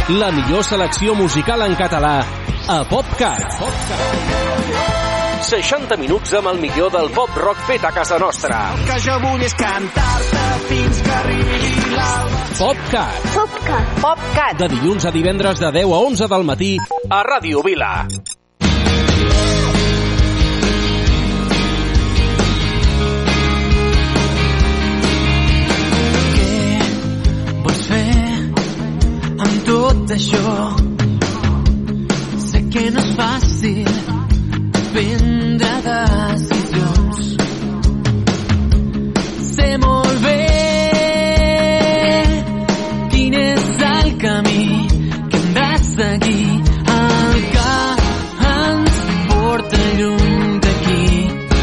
La millor selecció musical en català a PopCat. 60 minuts amb el millor del pop rock fet a casa nostra. El que jo vull és cantar-te fins que arribi l'alba. PopCat. PopCat. PopCat. De dilluns a divendres de 10 a 11 del matí a Ràdio Vila. Què vols fer amb tot això? Sé que no és fàcil prendre decisions. Sé molt bé quin és el camí que hem de seguir, el que ens porta lluny d'aquí,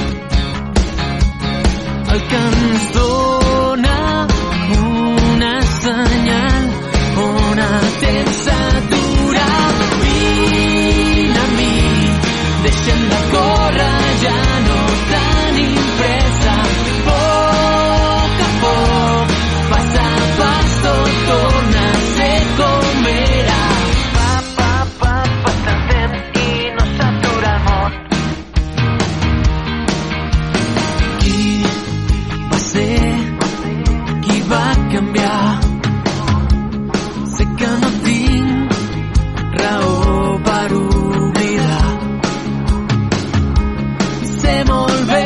el que ens dona una senyal on el temps s'atura. Vine a mi, deixem de córrer, ja no tenim pressa. Poc a poc, pas a pas, tot torna a ser com era. Passa el temps i no s'atura el món. Qui va ser? Qui va canviar? Sé que no tinc raó per oblidar. Sé molt bé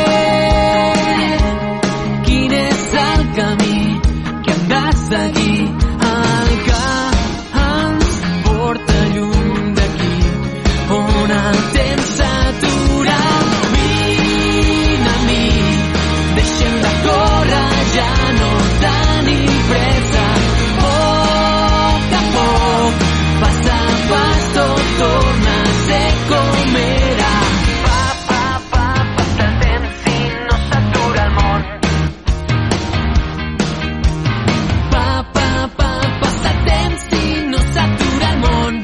quin és el camí que hem de seguir, el que ens porta lluny d'aquí, on el temps s'atura. Vine a mi, deixem de córrer, ja no tenim pressa. Poc a poc, pas a pas, tot torna a ser com era. Passa el temps i no s'atura el món. Passa el temps i no s'atura el món.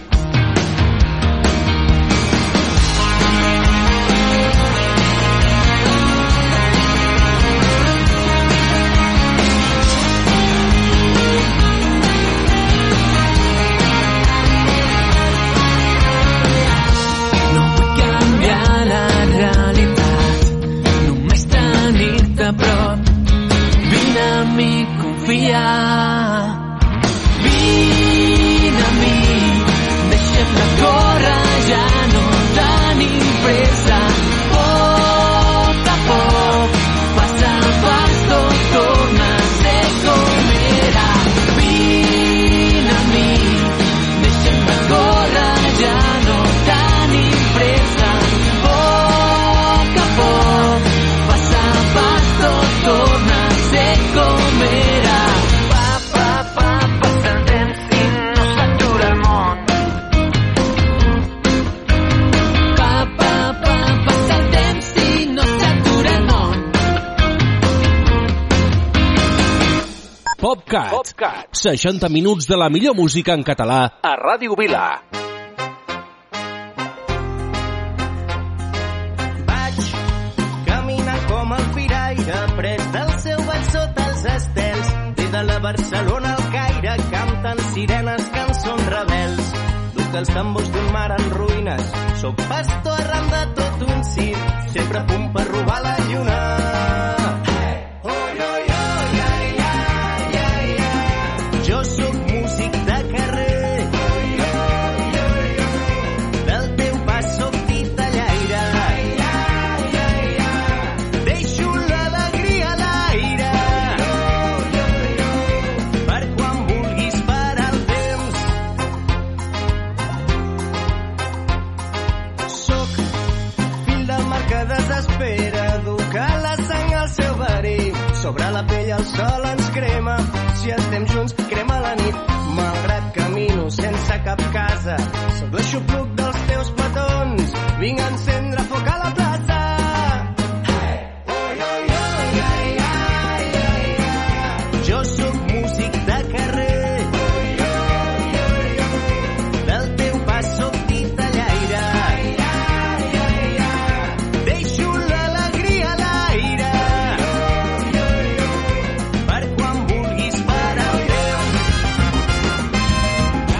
No vull canviar la realitat, només tenir-te a prop. Vine a mi, confia. Vine a mi, deixem de córrer, ja no tenim pressa. Poc a poc, pas a pas, tot torna a ser com era. Vine a mi, deixem de córrer, ja no tenim pressa. Poc a poc, pas a pas, tot torna a ser com era. Passa el temps i no s'atura el món. Passa el temps i no s'atura el món. PopCat. 60 minuts de la millor música en català a Ràdio Vila. Vaig caminant com el firaire, pres del seu ball sota els estels. Des de la Barcelona al Caire canten sirenes, cançons rebels. Duc els tambors d'un mar en ruïnes, soc pastor arran de tot un circ, sempre a punt per robar la lluna. Jo sóc músic de carrer, del teu pas sóc titellaire, deixo l'alegria a l'aire, per quan vulguis parar el temps. Sóc fill del mar que desespera, duc a la sang al seu verí, sobre la pell el sol ens crema, si estem junts crema la nit, malgrat camino sense cap casa, sóc l'aixopluc dels teus petons, vinc a encendre foc a la plaça. Jo sóc músic de carrer, del teu pas sóc titellaire, deixo l'alegria a l'aire, per quan vulguis parar el temps.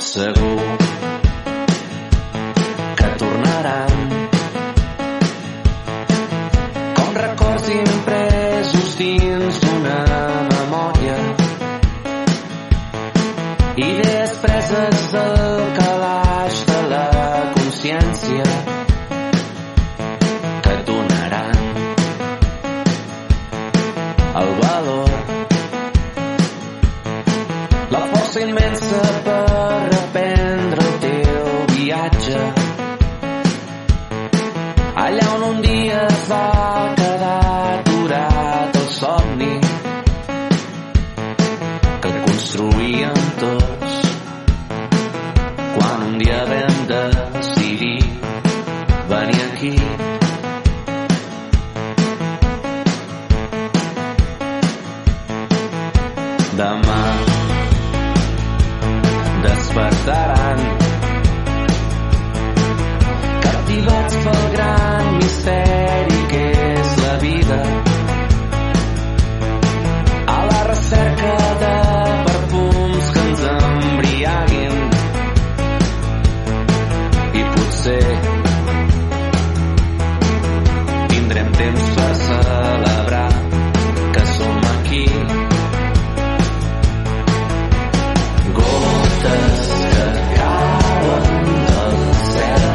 segur que tornaran com records impresos dins d'una memòria, idees preses del calaix de la consciència que et donaran el valor, la força immensa per reprendre el teu viatge allà on un dia es va quedar aturat el somni que construïem tots quan un dia vam decidir venir aquí. Demà despertaran captivats pel gran misteri que és la vida, a la recerca de perfums que ens embriaguin, i potser tindrem temps per celebrar que som aquí. Gotes que cauen del cel,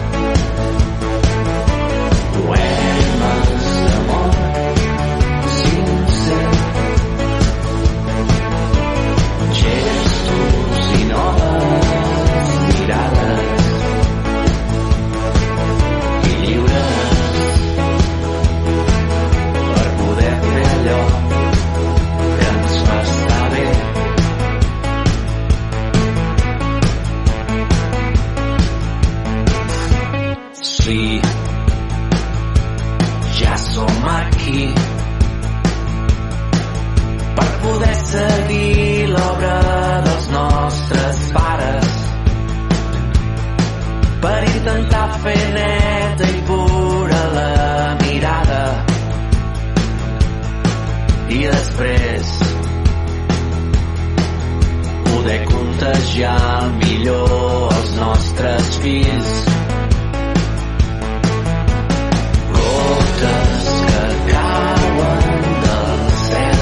poemes d'amor sincer, gestos i noves mirades, i lliures per poder fer allò que ens fa estar bé. Sí, ja som aquí per poder seguir l'obra dels nostres pares, per intentar fer neta i pura la mirada i després poder contagiar millor els nostres fills. Gotes que cauen del cel,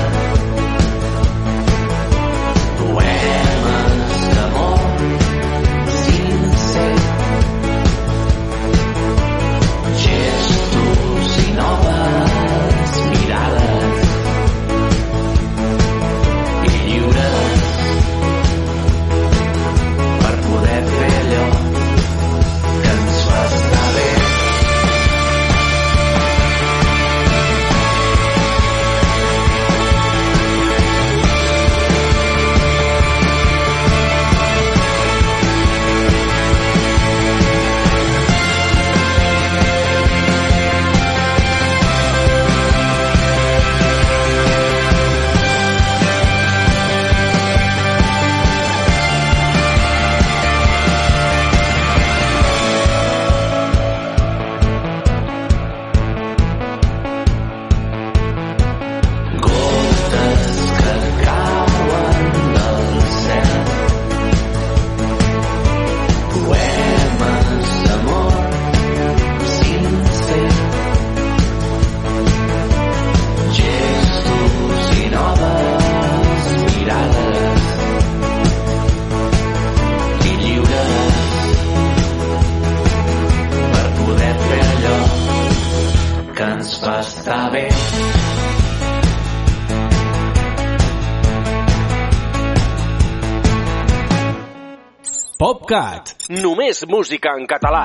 poemes d'amor sincer, gestos i noves mirades, i lliures per poder fer allò que ens fa estar bé. PopCat, només música en català.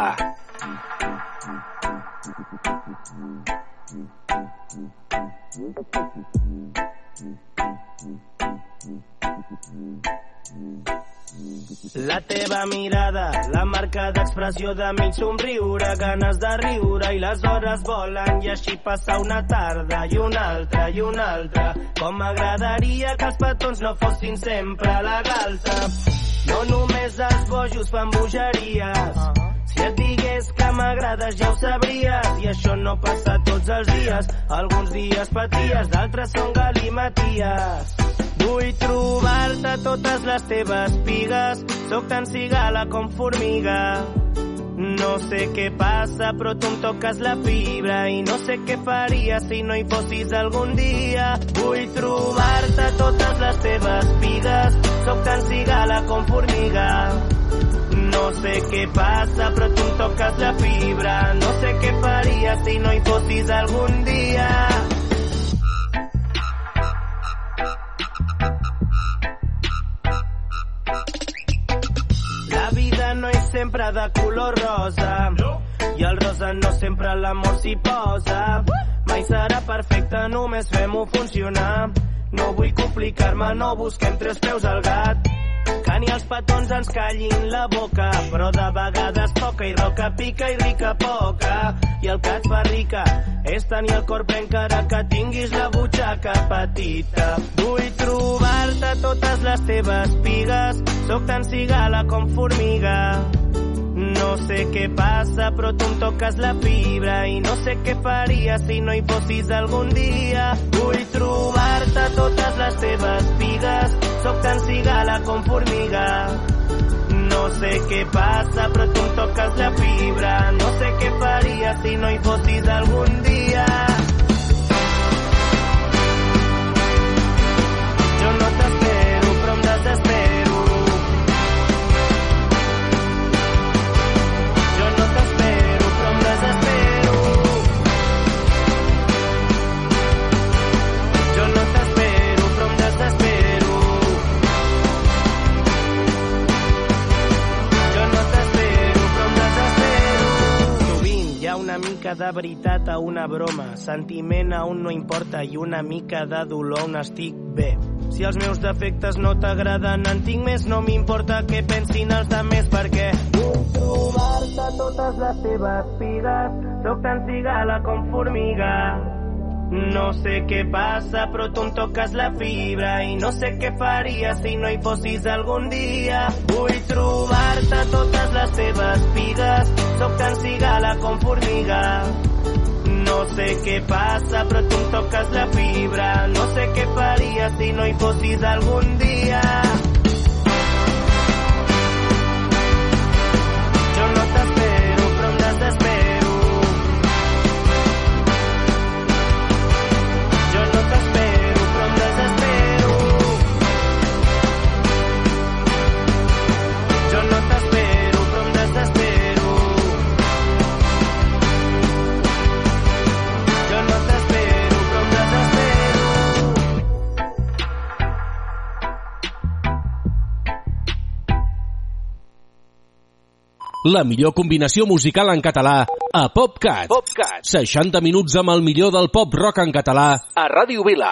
La teva mirada, la marca d'expressió de mig somriure, ganes de riure i les hores volen i així passar una tarda i una altra i una altra. Com m'agradaria que els petons no fossin sempre a la galta. No només els bojos fan bogeries. Si et digués que m'agrades ja ho sabries, i això no passa tots els dies. Alguns dies paties, d'altres són galimaties. Vull trobar-te totes les teves pigues, sóc tan cigala com formiga. No sé què passa, però tu em toques la fibra i no sé què faria si no hi fossis algun dia. Vull trobar-te totes les teves pigues, sóc tan cigala com formiga. No sé què passa, però tu em toques la fibra. No sé què faria si no hi fossis algun dia. La vida no és sempre de color rosa, i el rosa no sempre l'amor s'hi posa. Mai serà perfecte, només fem-ho funcionar. No vull complicar-me, no busquem tres peus al gat. Que ni els petons ens callin la boca, però de vegades poca i roca pica i rica poca. I el que et fa rica és tenir el cor ple encara que tinguis la butxaca petita. Vull trobar-te totes les teves pigues, sóc tan cigala com formiga. No sé què passa, però tu em toques la fibra i no sé què faria si no hi fossis algun dia. Vull trobar-te totes les teves pigues, sóc tan cigala com formiga. No sé què passa, però tu em toques la fibra. No sé què faria si no hi fossis algun dia. Jo no t'espero, però em desespero. Una mica de veritat a una broma, sentiment a un no importa i una mica de dolor on estic bé. Si els meus defectes no t'agraden, en tinc més, no m'importa què pensin els demés, perquè vull trobar-te totes les teves pigues, sóc tan cigala com formiga. No sé què passa, però tu em toques la fibra i no sé què faria si no hi fossis algun dia. Vull trobar-te totes les teves pigues, sóc tan cigala com formiga. No sé què passa, però tu em toques la fibra. No sé què faria si no hi fossis algun dia. Jo no t'espero, però em desespero. La millor combinació musical en català a PopCat. 60 minuts amb el millor del pop rock en català a Ràdio Vila.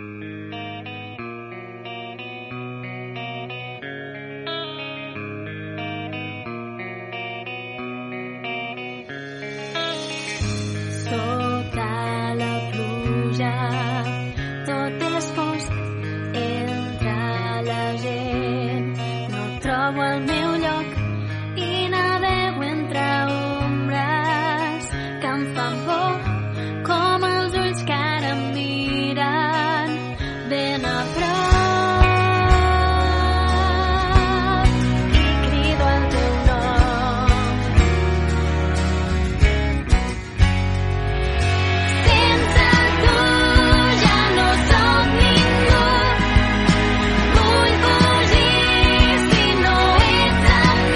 Sota la pluja tot és fosc entre la gent. No trobo el meu lloc i navego entre ombres que em fan por, com els ulls que ara em miren ben a prop, i crido el teu nom. Sense tu ja no soc ningú, vull fugir si no ets amb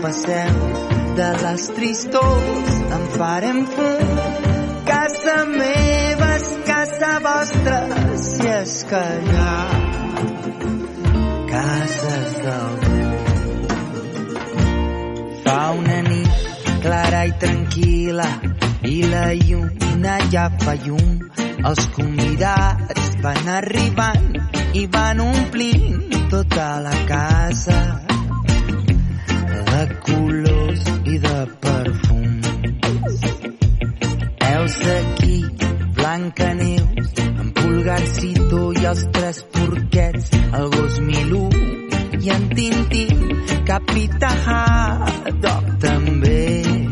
passeu de les tristors en farem fum. Casa meva és casa vostra, si és que hi ha cases d'algú. Fa una nit clara i tranquil·la i la lluna ja fa llum. Els convidats van arribant i van omplint tota la casa de colors i de perfums. Heus aquí Blancaneus, en Pulgarcito i els tres porquets, el gos Milú i en Tintín, Capità Haddock també,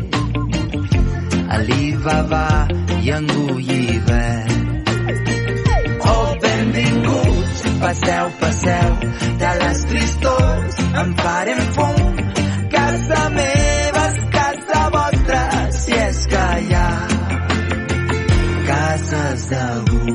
Alibaba i en Gulliver. Oh, benvinguts, passeu, passeu, de les tristors en farem fum. Casa meva és casa vostra, si és que hi ha cases d'algú.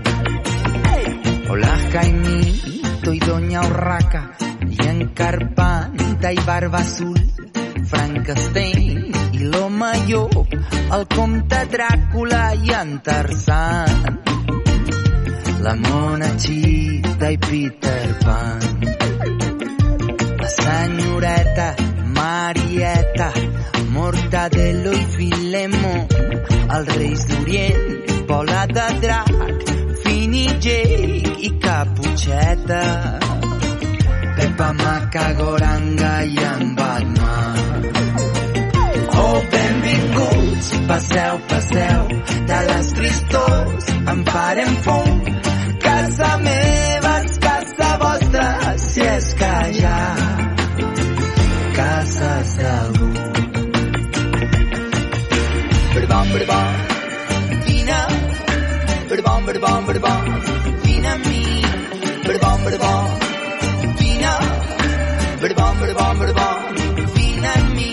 Hola, Jaimito i Doña Urraca, i en Carpanta i Barba Azul, Frankenstein i l'home llop, el comte Dràcula i en Tarzan, la Monachita i Peter Pan, la senyoreta Marieta, Mortadelo i Filemón, els reis d'Orient, Bola de Drac, Fini, Jake i Caputxeta, Pepa Macagoranga i en Batman. Oh, benvinguts, passeu, passeu, de les tristors en farem fum. Casa meva és casa vostra, si és que hi ha cases d'algú. Berbom, berbom, vine, berbom, berbom, berbom, vine amb mi. Berbom, berbom, vine, berbom, berbom, berbom, vine amb mi.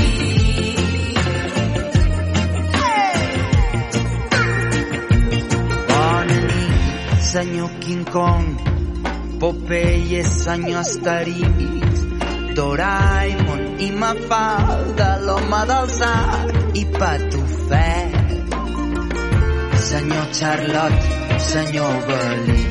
Bona nit, senyor King Kong, Popeye, senyor Asterix, Doraemon i Mafalda, l'home del sac i Patufet, senyor Charlotte, senyor Belí,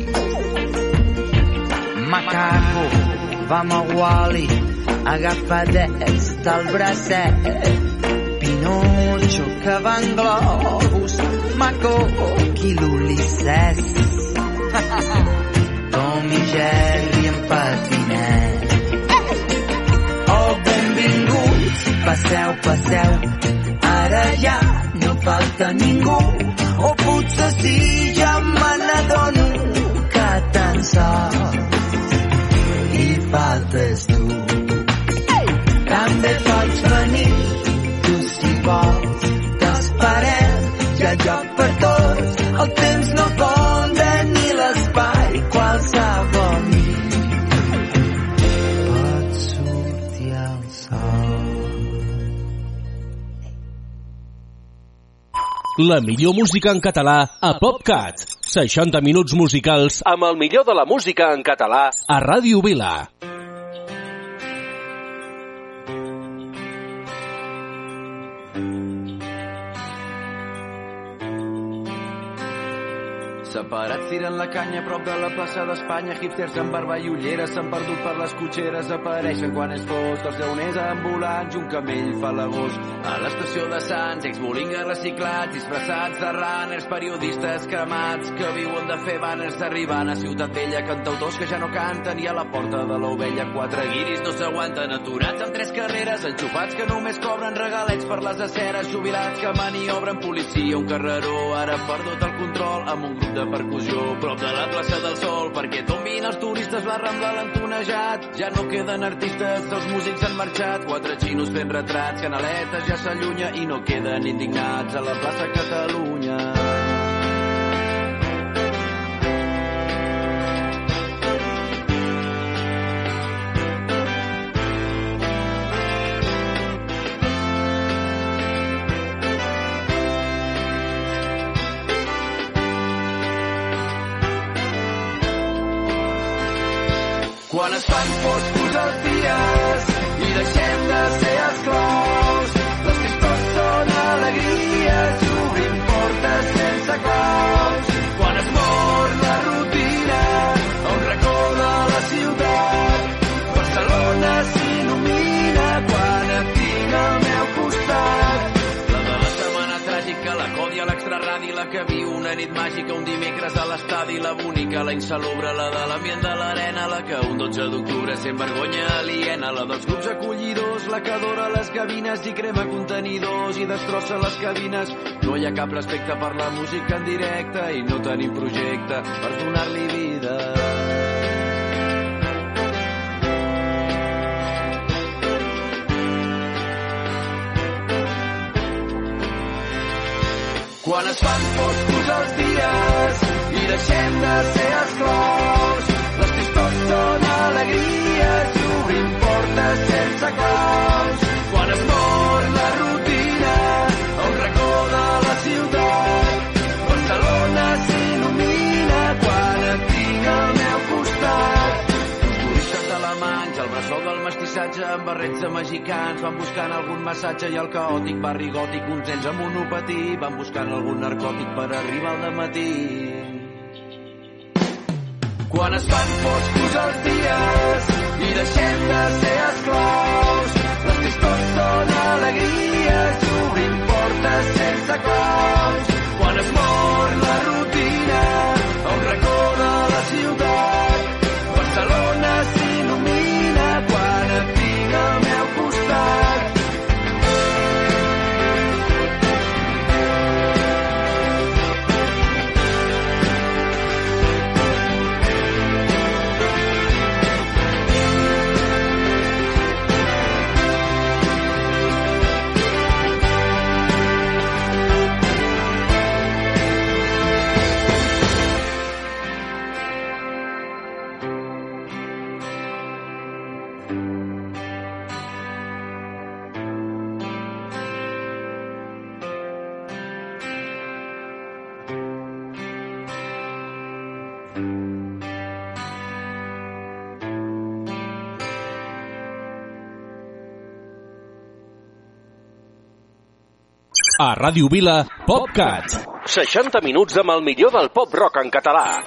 Macaco, vam a Wall-E, agafadets del bracet, Pinocho, que va en globus, Maco i l'Ulisses, Tom i Jerry en patinet. Oh, benvinguts, passeu, passeu, ara ja no falta ningú, o potser sí, ja me n'adono que tan sols hi faltes tu. També pots venir, tu si vols, t'esperem, hi ha lloc per tots, el temps no compta ni l'espai, qualsevol nit pot sortir el sol. La millor música en català a PopCat. 60 minuts musicals amb el millor de la música en català a Ràdio Vila. Separats tiren la canya a prop de la plaça d'Espanya, hipsters amb barba i ulleres s'han perdut per les cotxeres, apareixen quan és fosc, els llauners ambulants, un camell fa l'agost. A l'estació de Sants, exbolingues reciclats, disfressats de runners, periodistes cremats, que viuen de fer banners arribant a Ciutat Vella, cantautors que ja no canten, i a la porta de l'Ovella 4 guiris no s'aguanten, aturats amb 3 carreres, enxufats que només cobren regalets per les aceres, jubilats que maniobren policia, un carreró ara perdut el control, amb un grup de percussió prop de la plaça del Sol, perquè tombin els turistes, la Rambla l'han tonejat, ja no queden artistes, els músics han marxat, 4 xinos fent retrats, Canaletes ja s'allunya i no queden indignats a la plaça Catalunya. Quan es fan foscos els dies i deixem de ser esclaus. Les tristors són alegries i obrim portes sense claus. Quan es mor la rutina a un racó de la ciutat, Barcelona s'il·lumina quan et tinc al meu costat. La de la setmana tràgica, la còdia, l'extraradi, la que viu una nit màgica, un dimecres a l'estadi, la bonica, la insalubre, la de l'ambient de l'arena, la que un 12 d'octubre sent vergonya aliena, la dels grups acollidors, la que adora les gavines i crema contenidors i destrossa les cabines. No hi ha cap respecte per la música en directe i no tenim projecte per donar-li vida. Quan es fan foscos els dies i deixem de ser esclaus, les tristors són alegries i obrim portes sense claus. Quan es mor la rutina a un racó de la ciutat, Barcelona s'il·lumina quan et tinc al meu costat. Els turistes alemanys, el bressol del mestissatge amb barrets de mexicans van buscant algun massatge i el caòtic barri gòtic, uns nens amb monopatí van buscant algun narcòtic per arribar al dematí. Quan es fan foscos els dies i deixem de ser esclaus, les tristors són alegries i obrim portes sense claus. Quan es mor la rutina a un racó de la ciutat, Barcelona s'il·lumina quan et tinc al meu costat. A Ràdio Vila, PopCat. 60 minuts amb el millor del pop rock en català.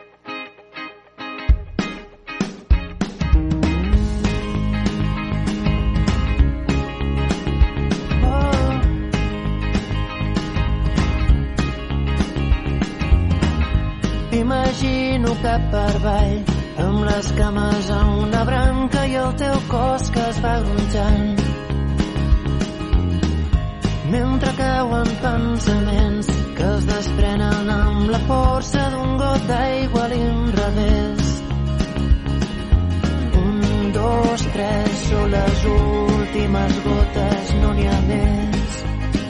M'imagino cap per avall, amb les cames a una branca i el teu cos que es va gronxant. Mentre cauen pensaments que es desprenen amb la força d'un got d'aigua a l'inrevés. 1, 2, 3, són les últimes gotes, no n'hi ha més.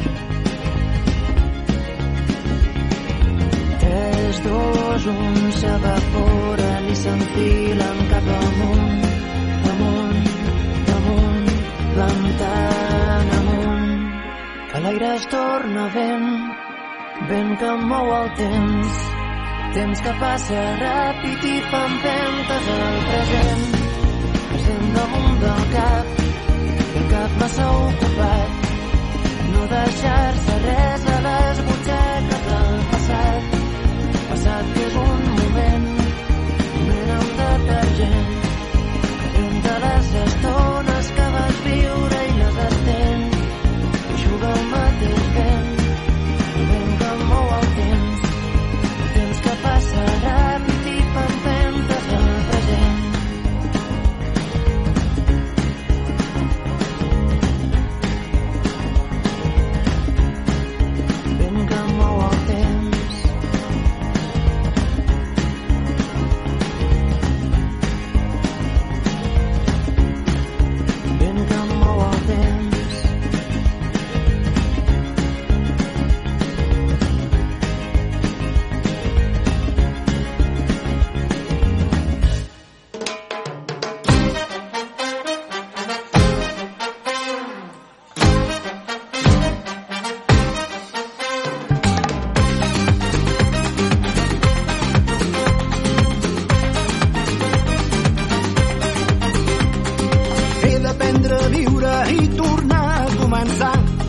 3, 2, 1, s'evaporen i s'enfilen cap amunt, amunt, amunt, plantant amunt. Que l'aire es torna vent, vent que mou el temps, temps que passa ràpid i fa empentes al present. Present damunt del cap, i el cap massa ocupat, no deixar-se res a les butxaques del passat. Passat que és un moment amb detergent, entre les estones que vas viure i les estén. Juga el mateix vent, vent que mou el temps, temps que passa ràpid i fa empentes al present.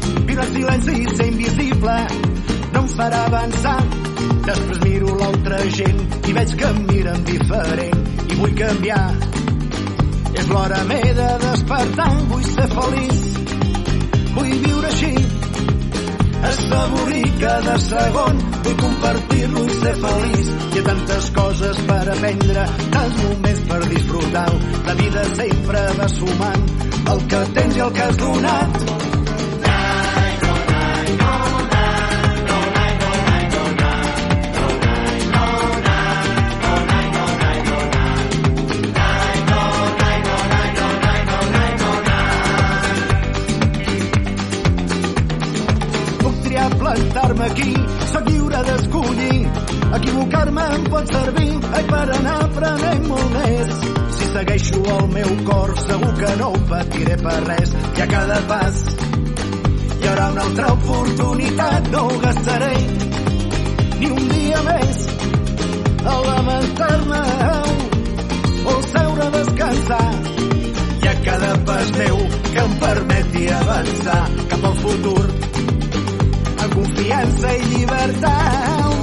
Viure en silenci i ser invisible no em farà avançar. Després miro l'altra gent i veig que em miren diferent i vull canviar. És l'hora, m'he de despertar, vull ser feliç, vull viure així, assaborir cada segon, vull compartir-lo i ser feliç. Hi ha tantes coses per aprendre, tants moments per disfrutar-ho. La vida sempre va sumant el que tens i el que has donat. Plantar-me aquí, soc lliure d'escollir. Equivocar-me em pot servir, per anar aprenent molt més. Si segueixo el meu cor, segur que no ho patiré per res. I a cada pas hi haurà una altra oportunitat, no ho gastaré ni un dia més a lamentar-me o seure a descansar. I a cada pas meu que em permeti avançar cap al futur amb confiança i llibertat.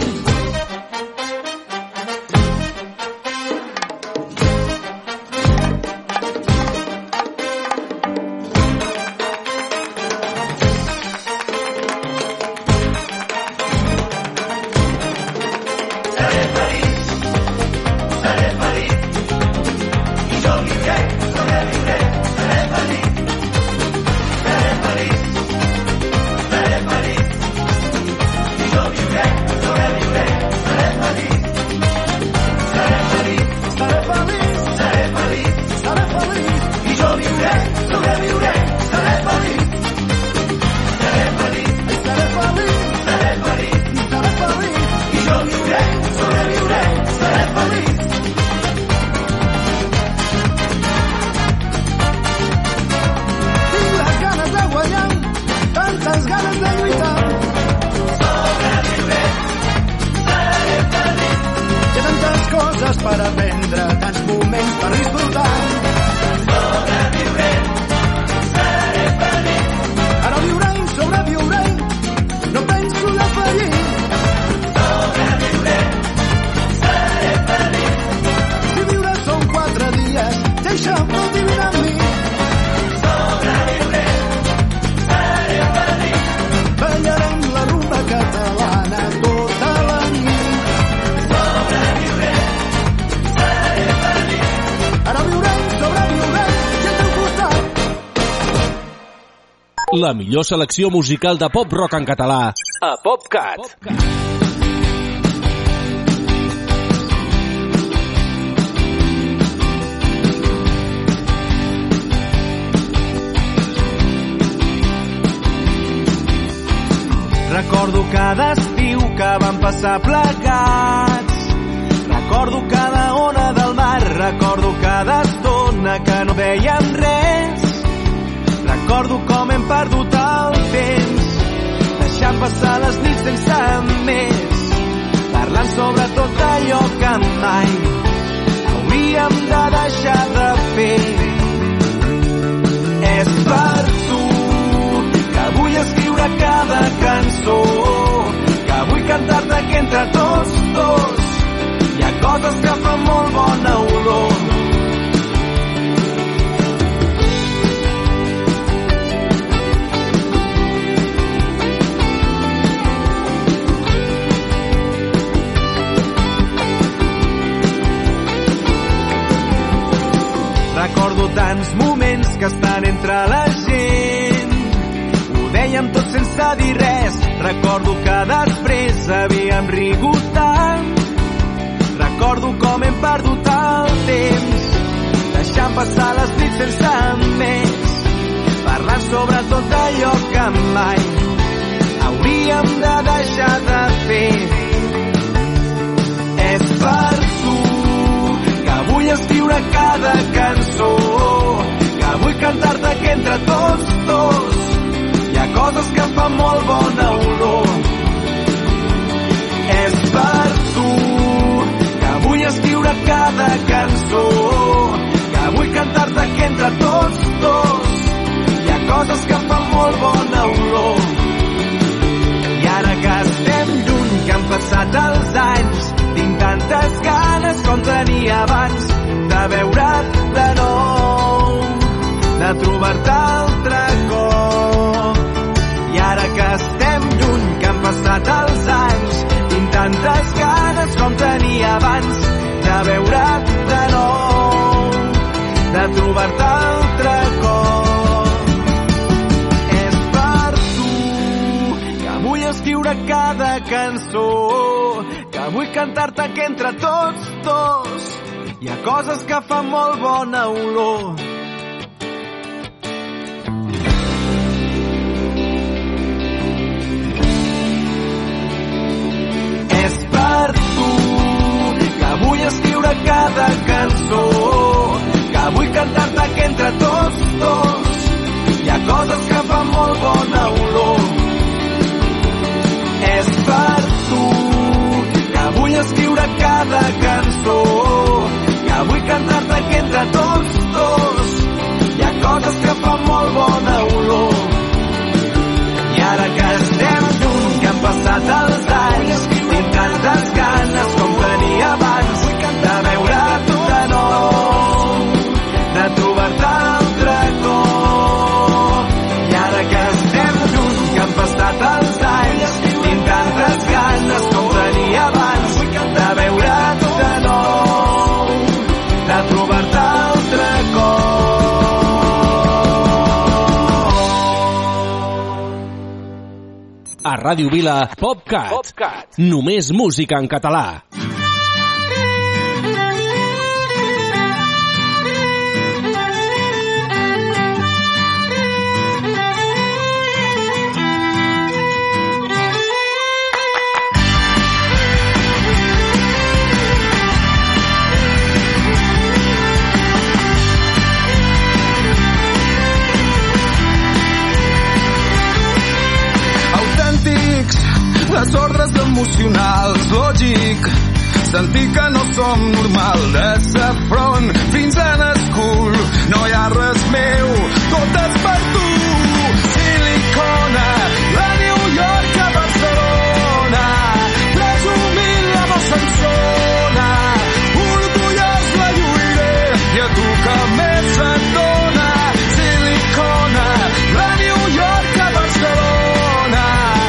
Per aprendre, tants moments per disfrutar. Sobreviuré, seré feliç. Ara viuré, sobreviuré, no penso defallir. Sobreviuré, seré feliç. Si viure són 4 dies, ja això pot vivir amb mi. Sobreviuré, seré feliç. Ballarem la rumba catalana tota la nit. Sobreviuré, ara viurem, sobreviurem, i al teu costat. La millor selecció musical de pop-rock en català a PopCat. Recordo cada estiu que vam passar plegats. Recordo cada ona del mar, recordo cada estona que no vèiem res. Recordo com hem perdut el temps, deixant passar les nits sense més, parlant sobre tot allò que mai hauríem de deixar de fer. És per tu que vull escriure cada cançó, que vull cantar-te que entre tots dos hi ha coses que fan molt bona olor. Recordo tants moments que estan entre la gent, ho dèiem tot sense dir res. Recordo que després havíem rigut tant. Recordo com hem perdut el temps, deixant passar les nits sense més, parlant sobre tot allò que mai hauríem de deixar de fer. És per tu que vull escriure cada cançó, que vull cantar-te que entre tots dos hi ha coses que fan molt bona olor. És per tu que vull escriure cada cançó, que vull cantar-te que entre tots dos hi ha coses que fan molt bona olor. abans de veure't de nou, de trobar-te altre cop. I ara que estem lluny, que han passat els anys, tinc tantes ganes com tenia abans de veure't de nou, de trobar-te altre cop. És per tu que vull escriure cada cançó, que vull cantar-te que entre tots dos hi ha coses que fan molt bona olor. És per tu que vull escriure cada cançó, que vull cantar-te que entre tots dos hi ha coses que fan molt bona olor. És per tu que vull escriure cada cançó, que vull cantar-te que entre tots dos hi ha coses que fan molt bona olor. I ara que estem lluny, que han passat els anys, tinc tantes ganes com tenia abans de veure't de nou, de trobar-te altre cop. I ara que estem lluny, que han passat els anys, tinc tantes ganes com tenia abans de veure't de nou, de trobar-te altre cop. A Ràdio Vila, PopCat. Només música en català. Desordres emocionals, lògic, sentir que no som normal, de sa front fins a l'escul, no hi ha res meu, tot és per tu. Silicona, la New York a Barcelona, presumint la bossa en zona, orgullós la lluiré, i a tu que més et dona. Silicona, la New York a Barcelona,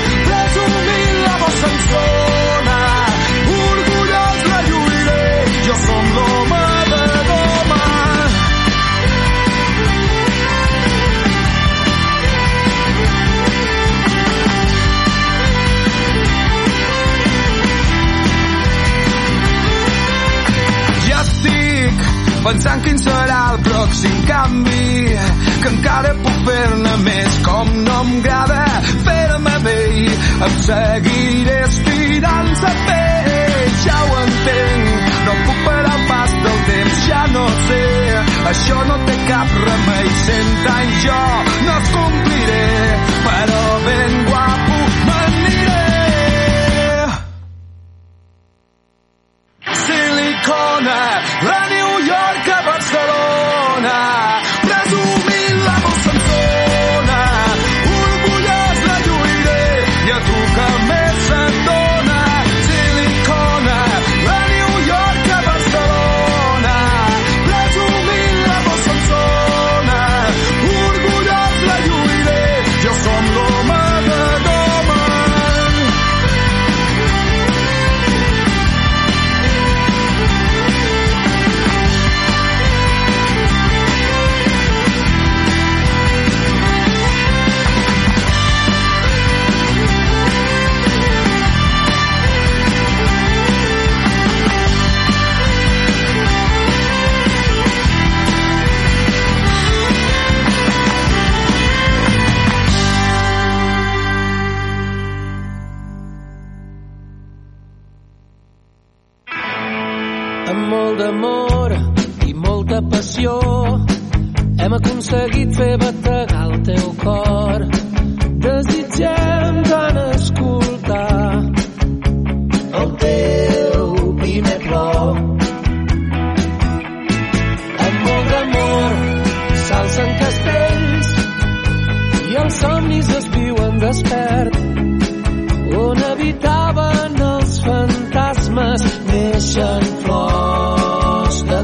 zona, orgullós la lluiré, jo som l'home de goma. Ja estic pensant quin serà el pròxim canvi, que encara puc fer-ne més, com no m'agrada fer-me vell, em seguiré estirant sa pell, ja ho entenc, no puc parar el pas del temps, ja no sé, això no té cap remei, 100 anys jo no els compliré, però ben guapo m'aniré. Silicona, la New York a Barcelona, presumint la bossa en zona, orgullós la lluiré, i a tu que més et dona. Silicona, la New York a Barcelona, presumint la bossa en zona, orgullós la lluiré, jo som l'home de goma. Amb molt d'amor i molta passió hem aconseguit fer bategar el teu cor. Desitgem tant escoltar el teu primer plor. Amb molt d'amor s'alcen castells i els somnis es viuen despert. On habitaven els fantasmes neixen flors de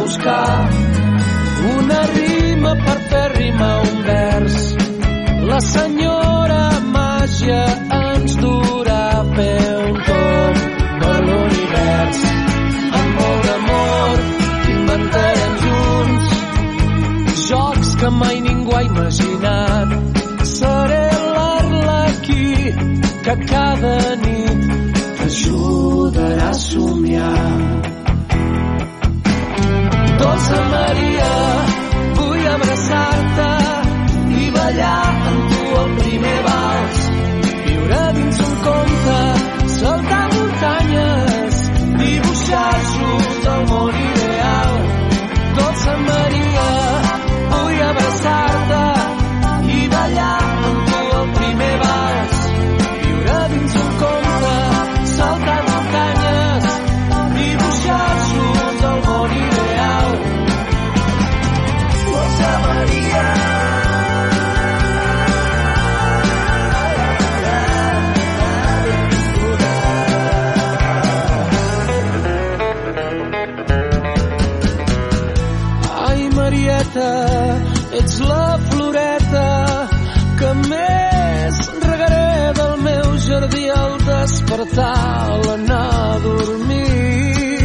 buscar una rima per fer rimar un vers. La senyora màgia ens durà a fer un tomb per l'univers. Amb molt d'amor inventarem junts jocs que mai ningú ha imaginat. Seré l'Arlequí que cada nit t'ajudarà a somiar. Dolça Maria, vull abraçar-te i ballar amb tu el primer vals. Viure dins un conte, saltar muntanyes, dibuixar junts el món ideal. Dolça Maria, vull abraçar-te i ballar amb tu el primer vals. Viure dins un conte, saltar muntanyes, dibuixar junts el món ideal. Dolça Maria. Ai, Marieta, ets la floreta que més regaré del meu jardí al despertar, a l'anar a dormir.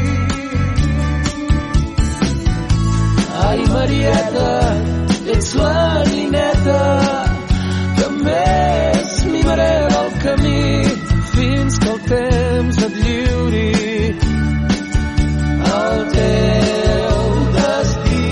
Ai, Marieta, ets la nineta que més mimaré del camí fins que el temps et lliuri el teu destí.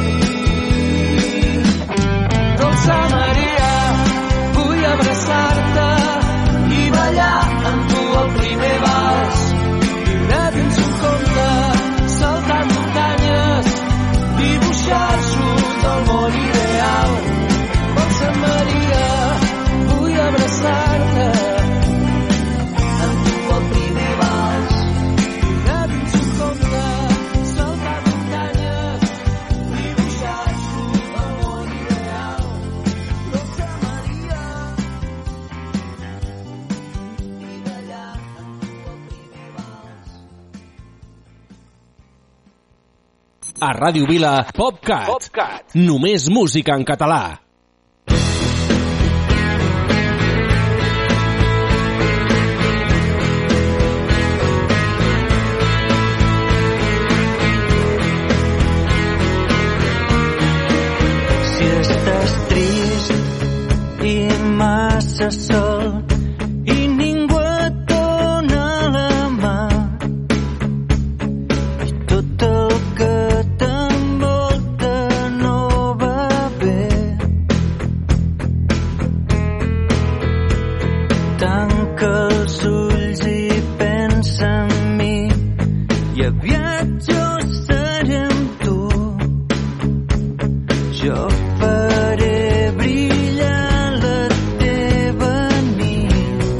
Dolça Maria, vull abraçar-te i ballar amb tu el primer vals. Viure dins un conte, saltar muntanyes, dibuixar junts el món ideal. Dolça Maria, vull abraçar-te amb tu el primer vals. Viure dins un conte, saltar muntanyes, dibuixar junts el món ideal. Dolça Maria, i ballar amb tu el primer vals. A Ràdio Vila, PopCat. Només música en català. Si estàs trist i massa sol i ningú et dona la mà i tot el que t'envolta no va bé, tanca els ulls i pensa en mi i aviat jo seré amb tu. Jo faré brillar la teva nit.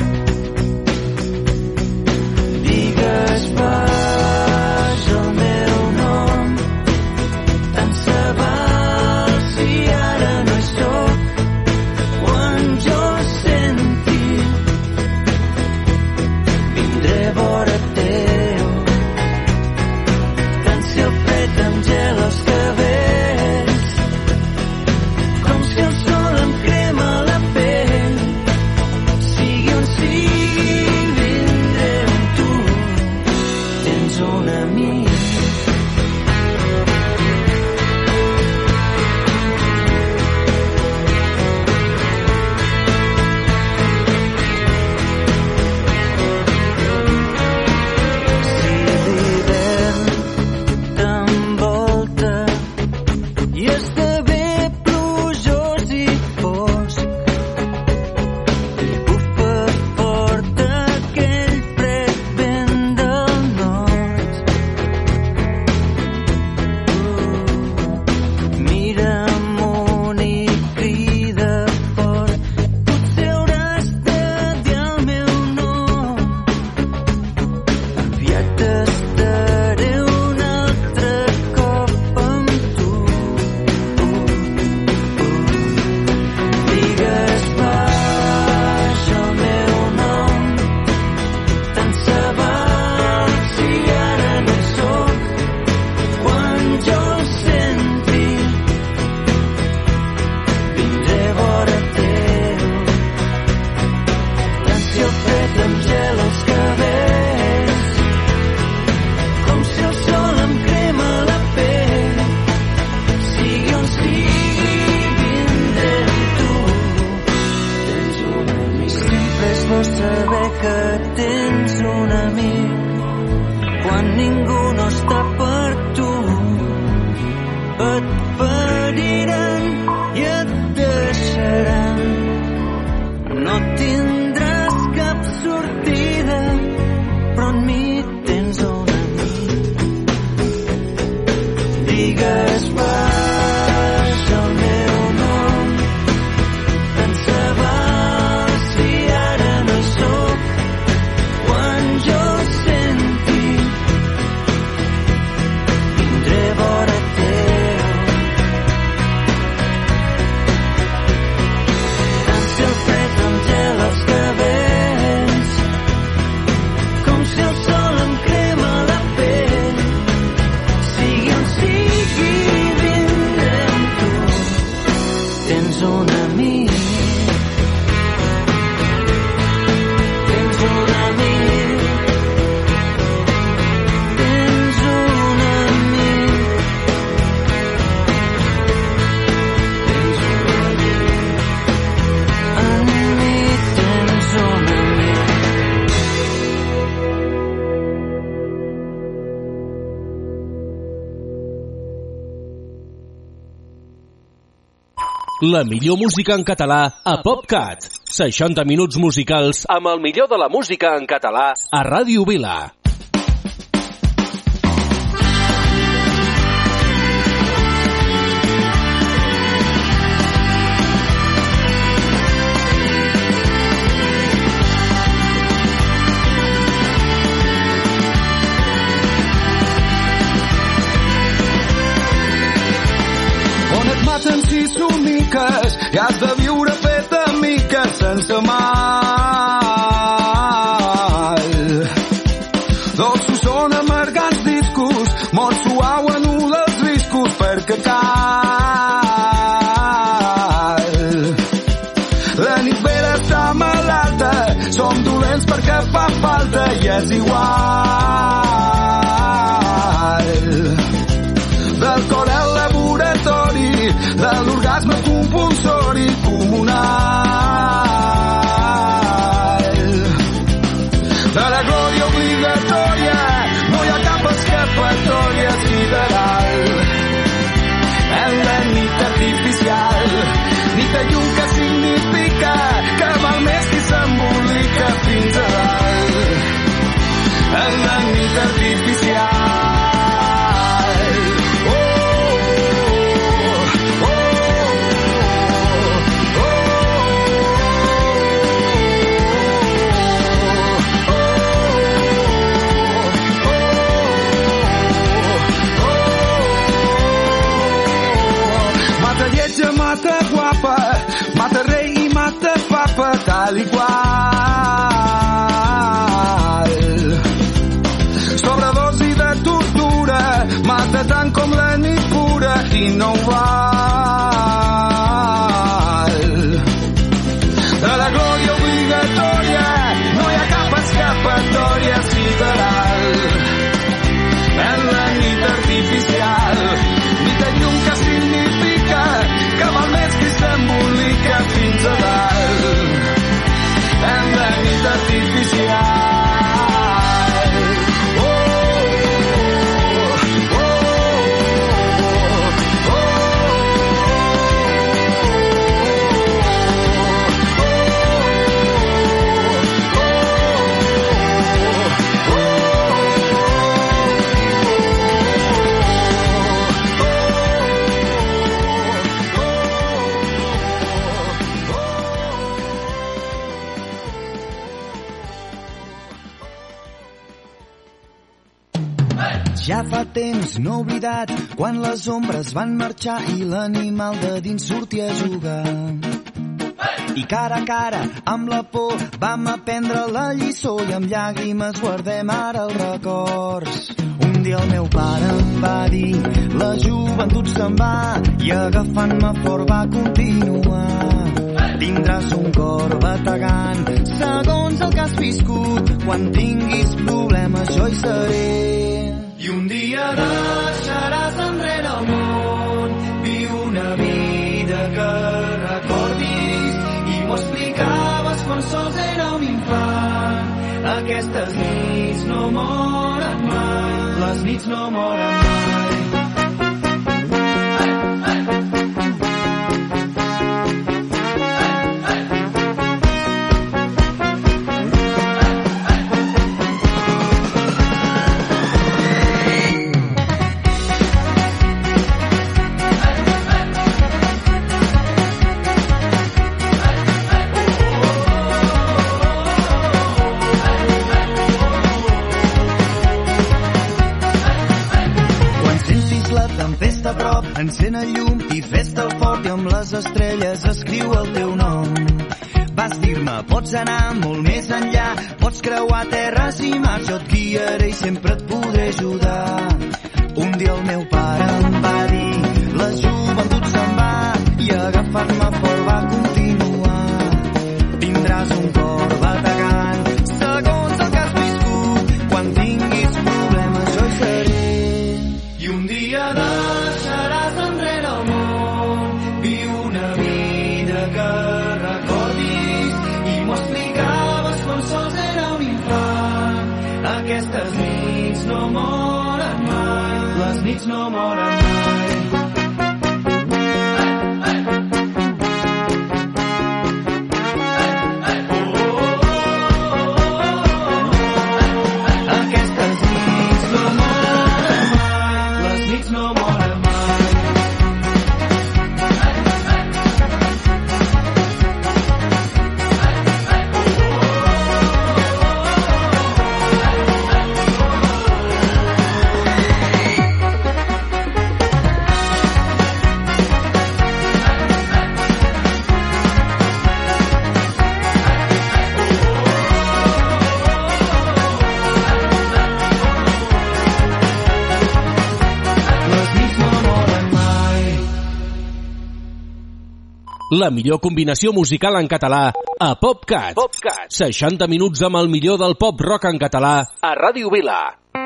Digues baix el meu nom, tant se val si ara no hi soc. Quan jo senti, vindré a vora teu. Tant si el fred em gela els cabells, La millor música en català a PopCat. 60 minuts musicals amb el millor de la música en català a Ràdio Vila. Maten si somiques i has de viure fet de miques sense mal. Dolços són amargants discos, molt suau anul·la els riscos perquè cal. La nit vera està malalta, som dolents perquè fa falta i és igual. Del cor al laboratori, de l'orgasme compulsori comunal. De la glòria obligatòria no hi ha cap escapatòria sideral. En la nit artificial, nit de llum que significa que val més qui s'embolica fins a dalt. En la nit artificial. Mata guapa, mata rei i mata papa, tal i qual. Sobredosi de tortura, mata tant com la nit pura i no ho val. De la glòria obligatòria no hi ha cap escapatòria sideral. En la nit artificial, nit de llum que significa que val més qui s'embolica fins a dalt. En la nit artificial. Ja fa temps no he oblidat quan les ombres van marxar i l'animal de dins sortia a jugar. I cara a cara amb la por vam aprendre la lliçó i amb llàgrimes guardem ara els records. Un dia el meu pare em va dir la joventut se'n va i agafant-me fort va continuar. Tindràs un cor bategant segons el que has viscut. Quan tinguis problemes jo hi seré. I un dia deixaràs enrere el món, viu una vida que recordis. I m'ho explicaves quan sols era un infant. Aquestes nits no moren mai, les nits no moren mai. Encén el llum i fes-te el fort i amb les estrelles escriu el teu nom. Vas dir-me, pots anar molt més enllà, pots creuar terres i mars, jo et guiaré i sempre et podré ajudar. Un dia el meu pare em va dir, la joventut se'n va i agafant-me fort va continuar. Tindràs un cor bategant segons el que has viscut. Quan tinguis problemes jo hi seré. I un dia deixaràs enrere el món, viu una vida que recordis. I m'ho explicaves quan sols era un infant. Aquestes nits no moren mai, les nits no moren mai. La millor combinació musical en català a PopCat. 60 minuts amb el millor del pop rock en català a Ràdio Vila.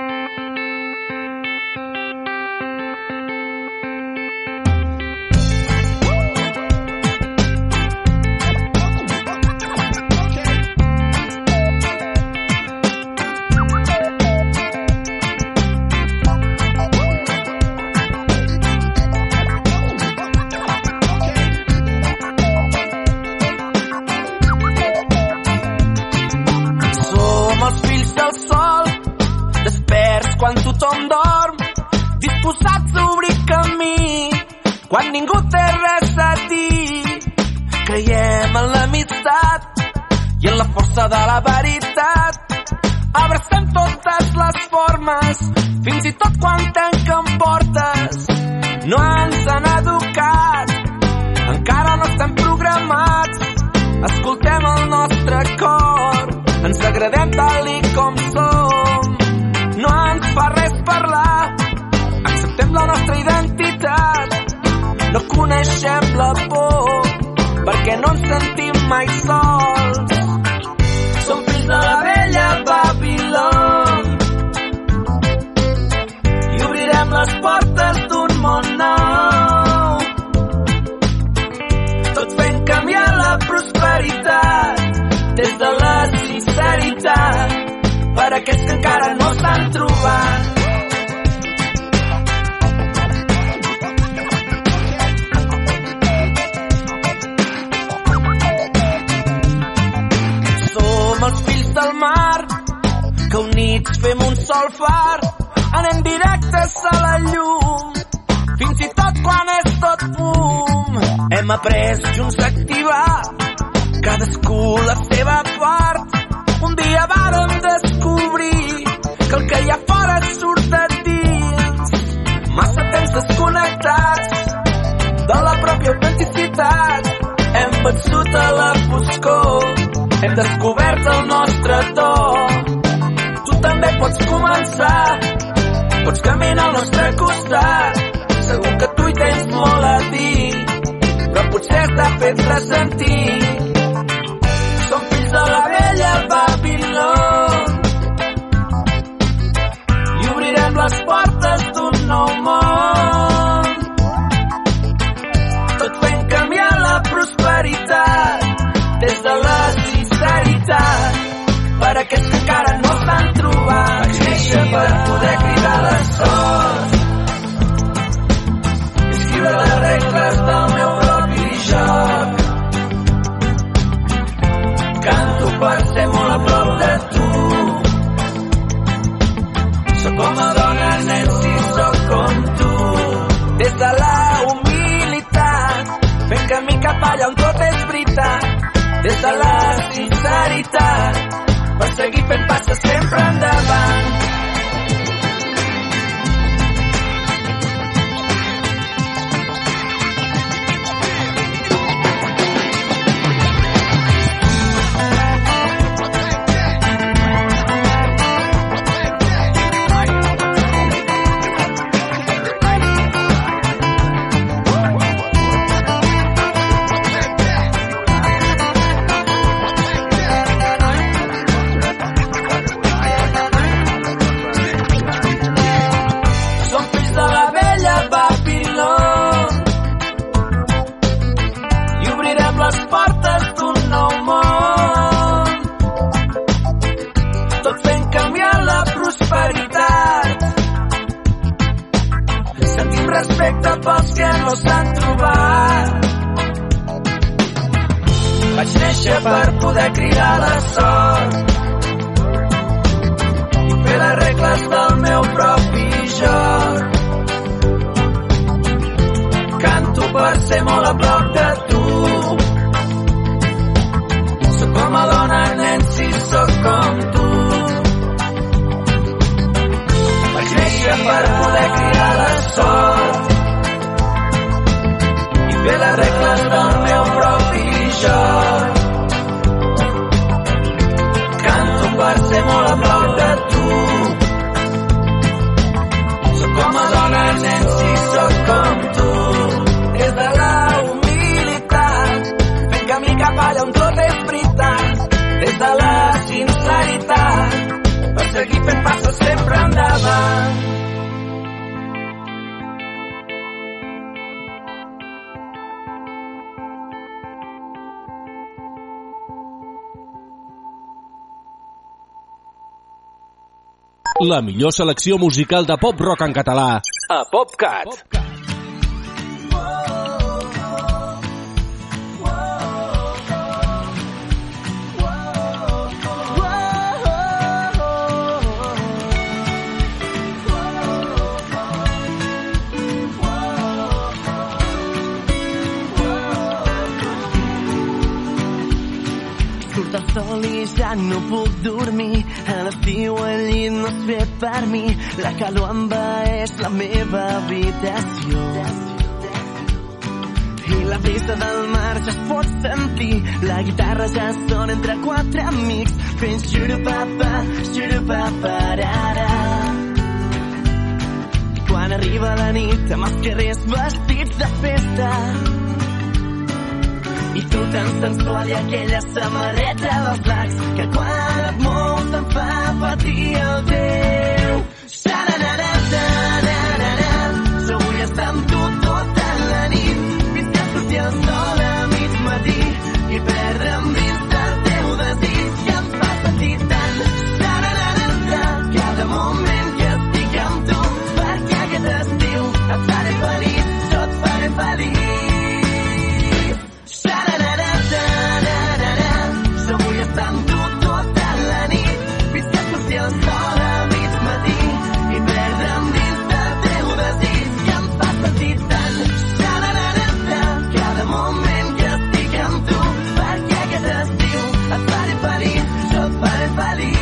Quan tothom dorm, disposats a obrir camí, quan ningú té res a dir. Creiem en l'amistat i en la força de la veritat. Abracem totes les formes, fins i tot quan tanquem portes. No ens han educat, encara no estem programats. Escoltem el nostre cor, ens agradem tal i com som. No ens fa res parlar, acceptem la nostra identitat. No coneixem la por, perquè no ens sentim mai sols. Som fills de la vella Babilòn i obrirem les portes d'un món nou, tot fent canviar la prosperitat des de la sinceritat per a aquells que encara no s'han trobat. Som els fills del mar, que units fem un sol far. Anem directes a la llum, fins i tot quan és tot fum. Hem après junts a activar, cadascú la seva part. Un dia vàrem descobrir que el que hi ha fora surt de dins. Massa temps desconnectats de la pròpia autenticitat. Hem vençut a la foscor, hem descobert el nostre to. Tu també pots començar, pots caminar al nostre costat. Segur que tu hi tens molt a dir, però potser t'ha fet ressentir. Som fills de la vella Babilòn i obrirem les portes d'un nou món, tot fent canviar la prosperitat des de la sinceritat per a aquells que encara no s'han trobat. Vaig néixer per poder cridar la sort, escriure les regles del meu propi joc. Canto per ser molt a prop de tu. Soc com a dona, nen, si soc com tu. Des de la humilitat, fent camí cap allà on tot és veritat. Des de la sinceritat, per seguir fent passes sempre endavant. Respecte pels que no s'han trobat. Vaig néixer per poder cridar la sort i fer les regles del meu propi joc. Canto per ser molt a prop de tu. Soc com a dona, nen, si soc com tu. Vaig néixer per poder cridar la sort i fer les regles del meu propi joc. Canto per ser molt a prop de tu. Soc com a dona, nen, si soc com tu. Des de la humilitat, La millor selecció musical de pop-rock en català a PopCat. Surt el sol i ja no puc dormir. A l'estiu el llit no es ve per mi. La calor envaeix la meva habitació. I la brisa del mar ja es pot sentir. La guitarra ja sona entre quatre amics fent xurupapa-ra-ra. I quan arriba la nit amb els carrers vestits de festa i tu tan sensual i aquella samarreta dels lacs que quan et mous te'n fa patir el teu. Xa-ra-ra-ra-ra-ra-ra. Jo vull estar amb tu tota la nit fins que surti el sol a mig matí i perdre'm dins del teu desig que em fa sentir tant. Xa-ra-ra-ra-ra. Cada moment que estic amb tu perquè aquest estiu et faré feliç, jo et faré feliç. Jo vull estar amb tu tota la nit fins que surti el sol a mig matí i perdre'm dins del teu desig que em fa sentir tant. Cada moment que estic amb tu perquè aquest estiu et faré feliç, jo et faré feliç.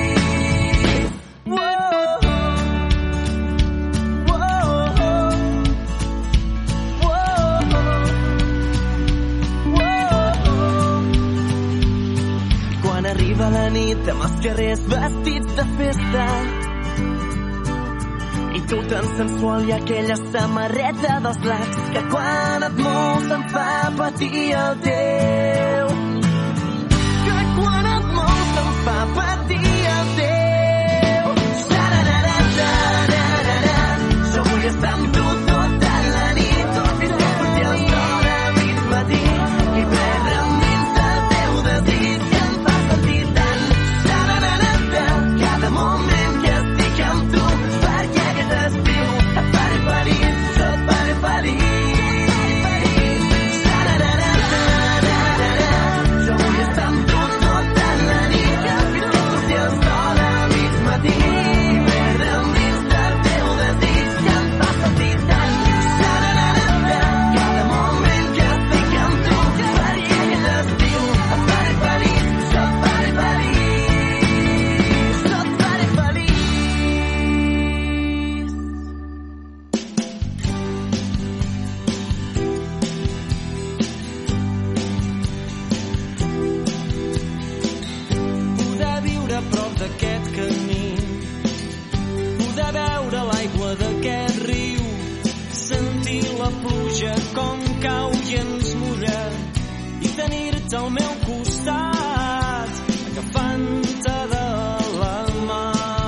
Arriba la nit amb els carrers vestits de festa i tu tan sensual i aquella samarreta dels lacs que quan et mous em fa patir el teu. Que quan et mous em fa patir el teu. Xa-ra-ra-ra-ra-ra-ra. Jo vull estar amb tu tota la nit fins que surti el sol a mig matí i perdre'm dins del teu desig. Cada moment que estic amb tu perquè aquest estiu et faré feliç, jo et faré feliç. Jo vull estar amb tu tota la nit fins que surti el sol a mig matí i perdre'm dins del teu desig que em fa sentir tant. Cada moment que estic amb tu perquè aquest estiu et faré feliç, jo et faré feliç. D'aquest camí, poder veure l'aigua d'aquest riu, sentir la pluja com cau i ens mulla i tenir-te al meu costat agafant-te de la mà.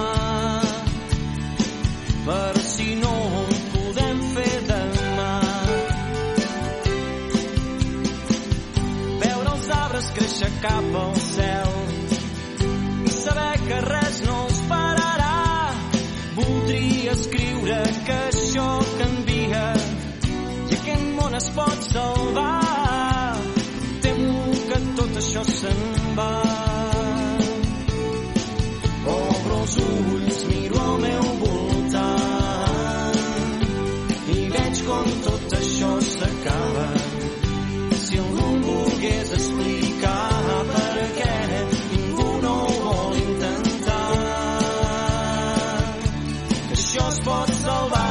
Per si no ho podem fer demà, veure els arbres créixer cap al cel, saber que res no els pararà. Voldria escriure que això canvia i aquest món es pot salvar. Temo que tot això se'n va. Obro els ulls, miro al meu voltant i veig com tot això s'acaba. Si algú em volgués explicar per què ningú no vol intentar, que això es pot salvar.